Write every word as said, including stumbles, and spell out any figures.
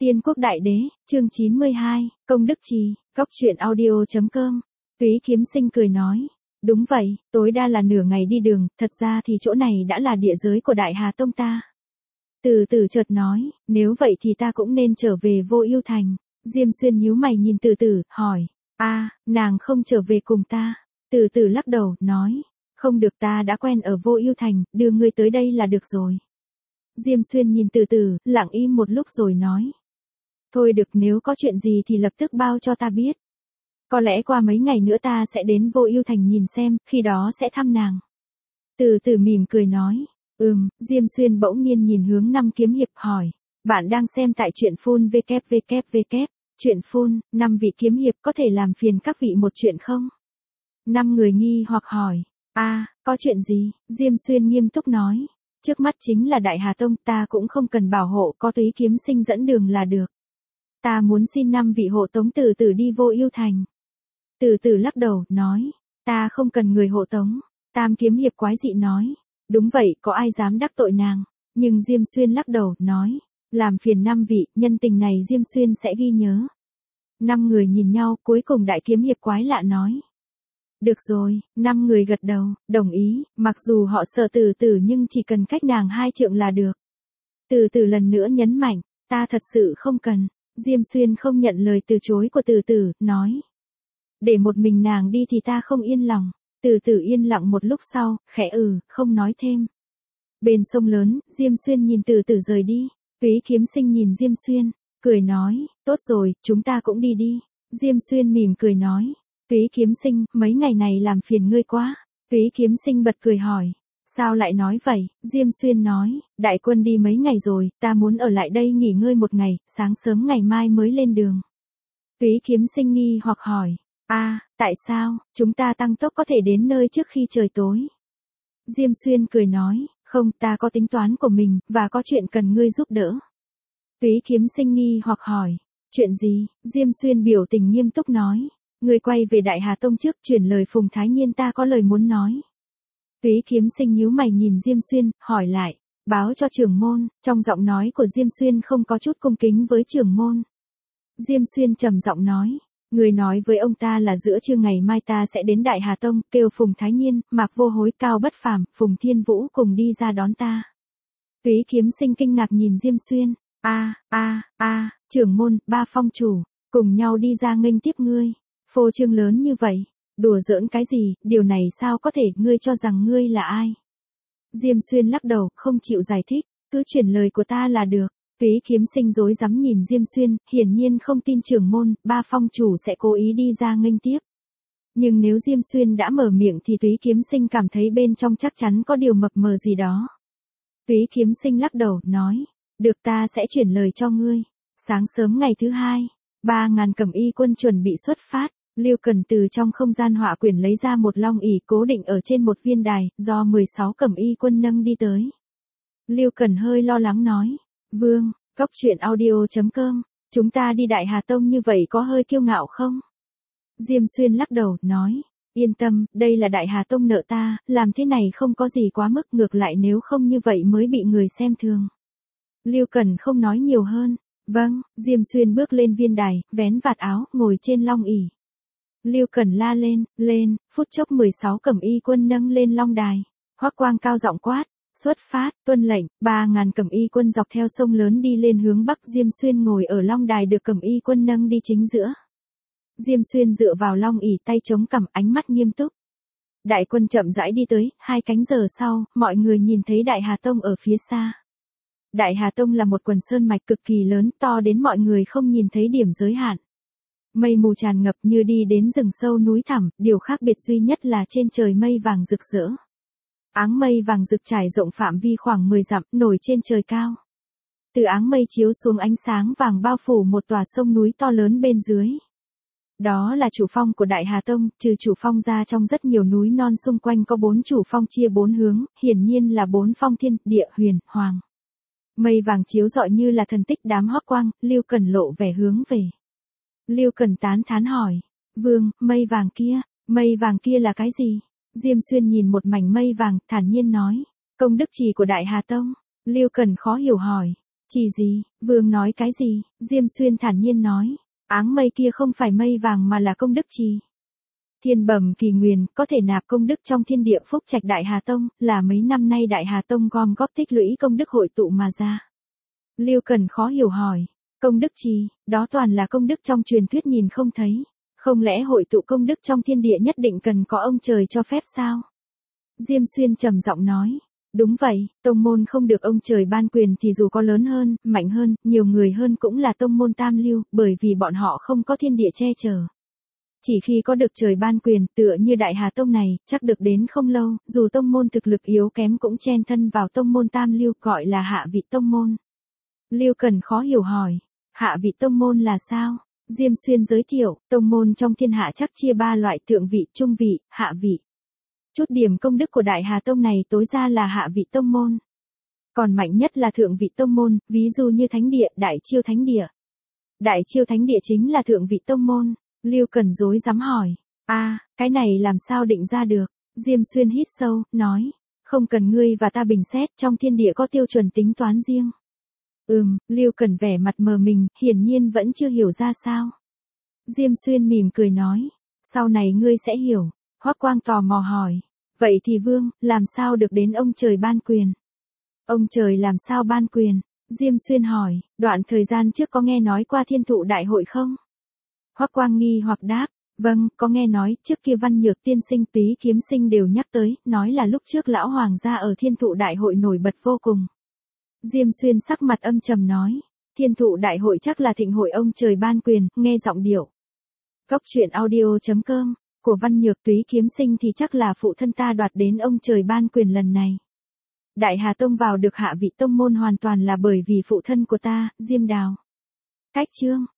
Tiên quốc đại đế, chương chín mươi hai, công đức trì, góc truyện audio.com. Túy Kiếm Sinh cười nói, đúng vậy, tối đa là nửa ngày đi đường, thật ra thì chỗ này đã là địa giới của Đại Hà Tông ta. Từ từ chợt nói, nếu vậy thì ta cũng nên trở về Vô Ưu Thành. Diêm Xuyên nhíu mày nhìn Từ Từ, hỏi, a, nàng không trở về cùng ta. Từ Từ lắc đầu, nói, không được, ta đã quen ở Vô Ưu Thành, đưa ngươi tới đây là được rồi. Diêm Xuyên nhìn Từ Từ, lặng im một lúc rồi nói, thôi được, nếu có chuyện gì thì lập tức bao cho ta biết. Có lẽ qua mấy ngày nữa ta sẽ đến Vô Ưu Thành nhìn xem, khi đó sẽ thăm nàng. Từ Từ mỉm cười nói, ừm. Diêm Xuyên bỗng nhiên nhìn hướng Năm Kiếm Hiệp hỏi, bạn đang xem tại truyện phun www. Truyện phun, năm vị kiếm hiệp có thể làm phiền các vị một chuyện không? Năm người nghi hoặc hỏi, a, có chuyện gì? Diêm Xuyên nghiêm túc nói, trước mắt chính là Đại Hà Tông, ta cũng không cần bảo hộ, có Túy Kiếm Sinh dẫn đường là được. Ta muốn xin năm vị hộ tống Từ Từ đi Vô Ưu Thành. Từ Từ lắc đầu, nói, ta không cần người hộ tống. Tam Kiếm Hiệp quái dị nói, đúng vậy, có ai dám đắc tội nàng. Nhưng Diêm Xuyên lắc đầu, nói, làm phiền năm vị, nhân tình này Diêm Xuyên sẽ ghi nhớ. Năm người nhìn nhau, cuối cùng Đại Kiếm Hiệp quái lạ nói, được rồi. Năm người gật đầu, đồng ý, mặc dù họ sợ Từ Từ nhưng chỉ cần cách nàng hai trượng là được. Từ Từ lần nữa nhấn mạnh, ta thật sự không cần. Diêm Xuyên không nhận lời từ chối của Từ Từ, nói, để một mình nàng đi thì ta không yên lòng. Từ Từ yên lặng một lúc sau, khẽ ừ, không nói thêm. Bên sông lớn, Diêm Xuyên nhìn Từ Từ rời đi. Túy Kiếm Sinh nhìn Diêm Xuyên, cười nói, tốt rồi, chúng ta cũng đi đi. Diêm Xuyên mỉm cười nói, Túy Kiếm Sinh, mấy ngày này làm phiền ngươi quá. Túy Kiếm Sinh bật cười hỏi, sao lại nói vậy? Diêm Xuyên nói, đại quân đi mấy ngày rồi, ta muốn ở lại đây nghỉ ngơi một ngày, sáng sớm ngày mai mới lên đường. Túy Kiếm Sinh nghi hoặc hỏi, a, tại sao, chúng ta tăng tốc có thể đến nơi trước khi trời tối. Diêm Xuyên cười nói, không, ta có tính toán của mình, và có chuyện cần ngươi giúp đỡ. Túy Kiếm Sinh nghi hoặc hỏi, chuyện gì? Diêm Xuyên biểu tình nghiêm túc nói, ngươi quay về Đại Hà Tông trước, chuyển lời Phùng Thái Nhiên, ta có lời muốn nói. Túy Kiếm Sinh nhíu mày nhìn Diêm Xuyên, hỏi lại, báo cho trưởng môn. Trong giọng nói của Diêm Xuyên không có chút cung kính với trưởng môn. Diêm Xuyên trầm giọng nói, người nói với ông ta là giữa trưa ngày mai ta sẽ đến Đại Hà Tông, kêu Phùng Thái Nhiên, Mạc Vô Hối, Cao Bất Phàm, Phùng Thiên Vũ cùng đi ra đón ta. Túy Kiếm Sinh kinh ngạc nhìn Diêm Xuyên, a, a, a, trưởng môn, ba phong chủ, cùng nhau đi ra nghênh tiếp ngươi. Phô trương lớn như vậy, đùa giỡn cái gì, điều này sao có thể, ngươi cho rằng ngươi là ai? Diêm Xuyên lắc đầu, không chịu giải thích, cứ chuyển lời của ta là được. Túy Kiếm Sinh rối rắm nhìn Diêm Xuyên, hiển nhiên không tin trưởng môn, ba phong chủ sẽ cố ý đi ra nghênh tiếp. Nhưng nếu Diêm Xuyên đã mở miệng thì Túy Kiếm Sinh cảm thấy bên trong chắc chắn có điều mập mờ gì đó. Túy Kiếm Sinh lắc đầu, nói, được, ta sẽ chuyển lời cho ngươi. Sáng sớm ngày thứ hai, ba ngàn cẩm y quân chuẩn bị xuất phát. Lưu Cần từ trong không gian họa quyển lấy ra một long ỷ cố định ở trên một viên đài, do mười sáu cẩm y quân nâng đi tới. Lưu Cần hơi lo lắng nói, vương, góc truyện audio.com, chúng ta đi Đại Hà Tông như vậy có hơi kiêu ngạo không? Diêm Xuyên lắc đầu, nói, yên tâm, đây là Đại Hà Tông nợ ta, làm thế này không có gì quá mức, ngược lại nếu không như vậy mới bị người xem thường. Lưu Cần không nói nhiều hơn, vâng. Diêm Xuyên bước lên viên đài, vén vạt áo, ngồi trên long ỷ. Lưu Cần la lên, lên, phút chốc mười sáu cẩm y quân nâng lên long đài. Hoắc Quang cao giọng quát, xuất phát, tuân lệnh. Ba ngàn cẩm y quân dọc theo sông lớn đi lên hướng bắc. Diêm Xuyên ngồi ở long đài được cẩm y quân nâng đi chính giữa. Diêm Xuyên dựa vào long ỷ, tay chống cằm, ánh mắt nghiêm túc. Đại quân chậm rãi đi tới, hai cánh giờ sau, mọi người nhìn thấy Đại Hà Tông ở phía xa. Đại Hà Tông là một quần sơn mạch cực kỳ lớn, to đến mọi người không nhìn thấy điểm giới hạn. Mây mù tràn ngập như đi đến rừng sâu núi thẳm, điều khác biệt duy nhất là trên trời mây vàng rực rỡ. Áng mây vàng rực trải rộng phạm vi khoảng mười dặm, nổi trên trời cao. Từ áng mây chiếu xuống ánh sáng vàng bao phủ một tòa sông núi to lớn bên dưới. Đó là chủ phong của Đại Hà Tông, trừ chủ phong ra trong rất nhiều núi non xung quanh có bốn chủ phong chia bốn hướng, hiển nhiên là bốn phong thiên, địa, huyền, hoàng. Mây vàng chiếu rọi như là thần tích. Đám Hoắc Quang, Lưu Cần lộ vẻ hướng về. Lưu Cần tán thán hỏi, vương, mây vàng kia, mây vàng kia là cái gì? Diêm Xuyên nhìn một mảnh mây vàng, thản nhiên nói, công đức trì của Đại Hà Tông. Lưu Cần khó hiểu hỏi, Chỉ gì, vương nói cái gì, Diêm Xuyên thản nhiên nói, áng mây kia không phải mây vàng mà là công đức trì. Thiên bẩm kỳ nguyền, có thể nạp công đức trong thiên địa phúc trạch Đại Hà Tông, là mấy năm nay Đại Hà Tông gom góp tích lũy công đức hội tụ mà ra. Lưu Cần khó hiểu hỏi, công đức trì, đó toàn là công đức trong truyền thuyết nhìn không thấy, không lẽ hội tụ công đức trong thiên địa nhất định cần có ông trời cho phép sao? Diêm Xuyên trầm giọng nói, đúng vậy, tông môn không được ông trời ban quyền thì dù có lớn hơn, mạnh hơn, nhiều người hơn cũng là tông môn tam lưu, bởi vì bọn họ không có thiên địa che chở. Chỉ khi có được trời ban quyền, tựa như Đại Hà Tông này, chắc được đến không lâu, dù tông môn thực lực yếu kém cũng chen thân vào tông môn tam lưu, gọi là hạ vị tông môn. Lưu Cần khó hiểu hỏi, hạ vị tông môn là sao? Diêm Xuyên giới thiệu, tông môn trong thiên hạ chắc chia ba loại: thượng vị, trung vị, hạ vị. Chút điểm công đức của Đại Hà Tông này tối ra là hạ vị tông môn. Còn mạnh nhất là thượng vị tông môn, ví dụ như Thánh Địa, Đại Chiêu Thánh Địa. Đại Chiêu Thánh Địa chính là thượng vị tông môn. Lưu Cần rối rắm hỏi, a, à, cái này làm sao định ra được? Diêm Xuyên hít sâu, nói, không cần ngươi và ta bình xét, trong thiên địa có tiêu chuẩn tính toán riêng. Ừm, Lưu Cần vẻ mặt mờ mình, hiển nhiên vẫn chưa hiểu ra sao. Diêm Xuyên mỉm cười nói, sau này ngươi sẽ hiểu. Hoắc Quang tò mò hỏi, vậy thì vương, làm sao được đến ông trời ban quyền? Ông trời làm sao ban quyền? Diêm Xuyên hỏi, đoạn thời gian trước có nghe nói qua Thiên Thụ Đại Hội không? Hoắc Quang nghi hoặc đáp, vâng, có nghe nói, trước kia Văn Nhược tiên sinh, Túy Kiếm Sinh đều nhắc tới, nói là lúc trước lão hoàng gia ở Thiên Thụ Đại Hội nổi bật vô cùng. Diêm Xuyên sắc mặt âm trầm nói, Thiên Thụ Đại Hội chắc là thịnh hội ông trời ban quyền, nghe giọng điệu. Góc truyện audio chấm com, của Văn Nhược Túy Kiếm Sinh thì chắc là phụ thân ta đoạt đến ông trời ban quyền lần này. Đại Hà Tông vào được hạ vị tông môn hoàn toàn là bởi vì phụ thân của ta, Diêm Đào. Cách chương